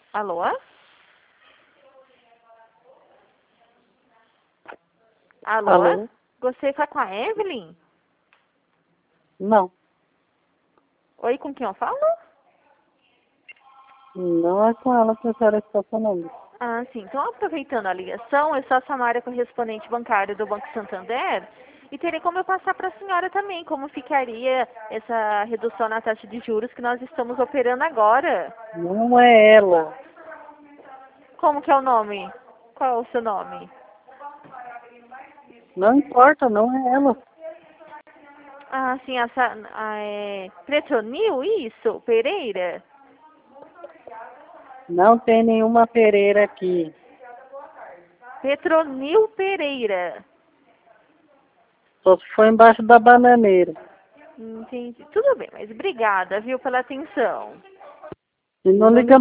Alô? Alô? Alô? Gostaria de falar com a Evelyn? Não. Oi, com quem eu falo? Não é com ela que a senhora está falando. Ah, sim. Então, aproveitando a ligação, eu sou a Samara, correspondente bancária do Banco Santander, e teria como eu passar para a senhora também como ficaria essa redução na taxa de juros que nós estamos operando agora. Não é ela. Como que é o nome? Qual é o seu nome? Não importa, não é ela. Ah, sim, Petronil, isso? Pereira? Não tem nenhuma Pereira aqui. Petronil Pereira. Só se for embaixo da bananeira. Entendi. Tudo bem, mas obrigada, viu, pela atenção. E não liga